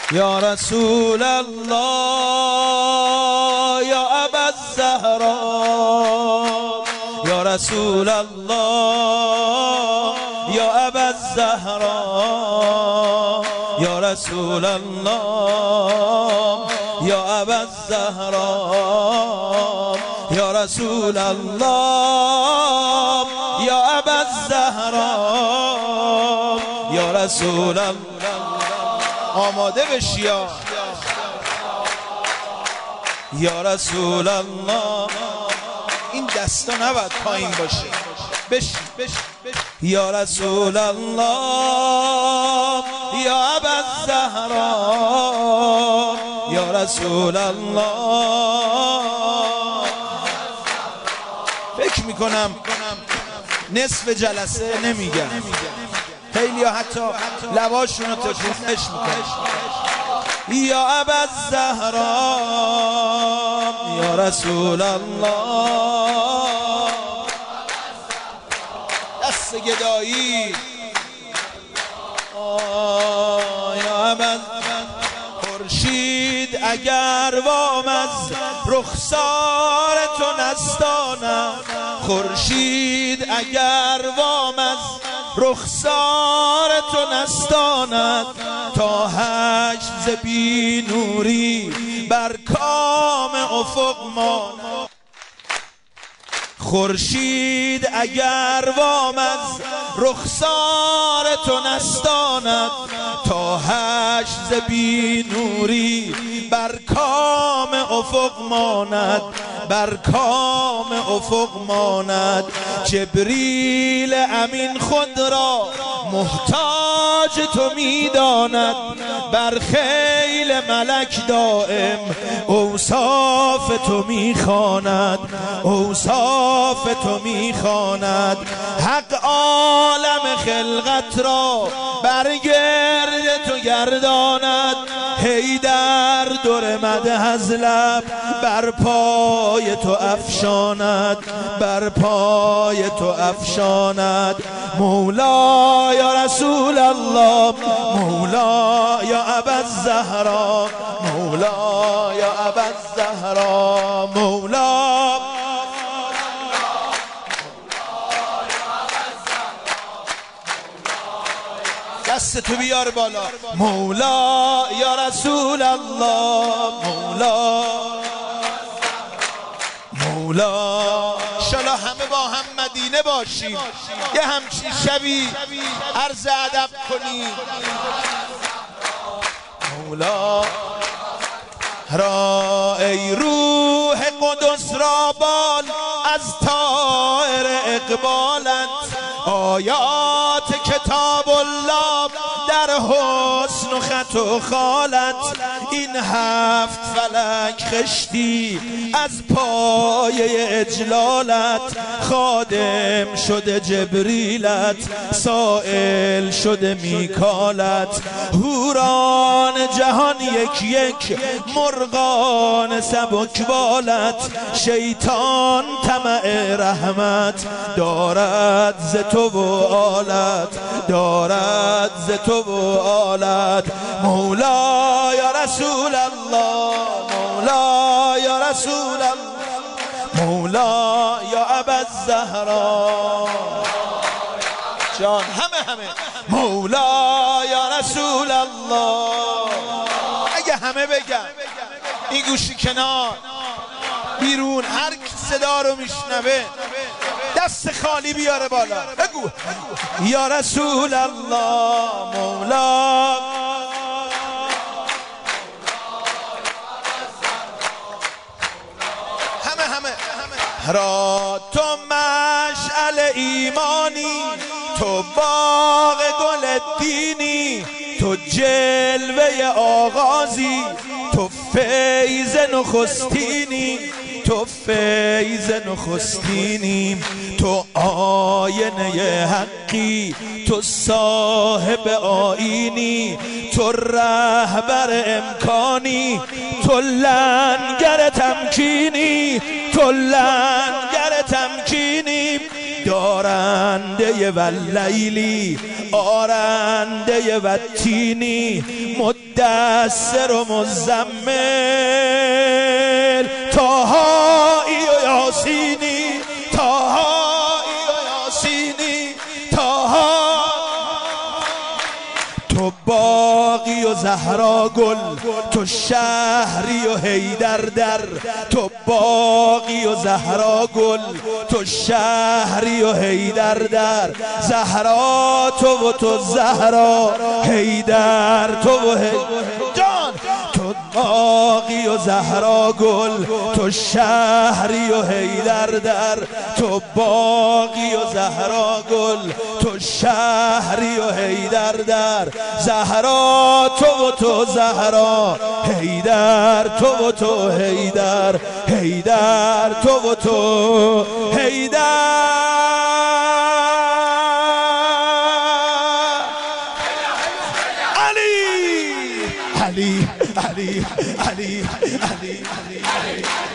یا رسول الله یا ابا الزهرا یا رسول الله یا ابا الزهرا یا رسول الله یا ابا الزهرا یا رسول الله یا ابا الزهرا یا رسول الله. آماده بشی یا رسول الله. این دستا نباید پایین باشه. بشی یا رسول الله یا ابا الزهرا یا رسول الله. فکر میکنم نصف جلسه نمیگم، خیلی ها حتی لباشون رو تکونش میکنن. یا ابا الزهرا یا رسول الله. دست گدایی یا ابا خورشید اگر وام از رخسار تو نستانم، خورشید اگر وام از رخسار تو نستاند، تا حشر ز بی نوری بر کام افق ماند. خورشید اگر وام از رخسار تو نستاند، تا حشر ز بی نوری بر کام افق ماند، بر کام افق ماند. جبریل امین خود را محتاج تو میداند، بر خیل ملک دائم اوصاف تو میخواند، اوصاف تو میخواند. حق عالم خلقت را بر گرد تو گرداند، حیدر در مده از لب بر پای تو افشاند، بر پای تو افشاند. مولا یا رسول الله، مولا یا ابا الزهرا، مولا یا ابا الزهرا، مولا دست تو بیار بالا. مولا یا رسول الله، مولا مولا. انشالله همه با هم مدینه باشیم، یه همچین شبی عرض ادب کنیم. مولا را ای روح قدس را بال از طائر اقبالت، آیات کتاب الله در حسن و خط و خالت. این هفت فلک خشتی از پایه اجلالت، خادم شده جبریلت، سائل شده میکالت. هوران جهان یک یک مرغان سبکبالت، شیطان طمع رحمت دارد ز تو و آلت، دارد ز تو و آلت. مولا یا رسول الله، مولا یا رسول الله، مولا یا ابا الزهرا. جان همه مولا یا رسول الله. اگه همه بگن این گوشی کنار بیرون، هر کی صدا رو میشنوه دست خالی بیاره بالا، بگو یا رسول الله، مولا همه را. تو مشعل ایمانی، تو باغ گل دینی، تو جلوه آغازی، تو فیض نخستینی، تو فیض نخستینی. تو آینه حقی، تو صاحب آیینی، تو رهبر امکانی، تو لنگر تمکینی، تو لنگر تمکینی. آرنده و لیلی آرنده و تینی مدثر و مزمل طاهایی و یاسینی طاهایی و یاسینی طاها تو باقی و زهرا گل تو شهری و حیدر در تو باقی و زهرا گل تو شهری و حیدر در زهرا تو و تو زهرا حیدر تو و جان تو باقی و زهرا گل تو شهری و حیدر در تو باقی و زهرا گل تو شهری و حیدر در زهرا تو و تو زهرا حیدر تو و تو حیدر حیدر تو و تو حیدر علی علی علی علی علی علی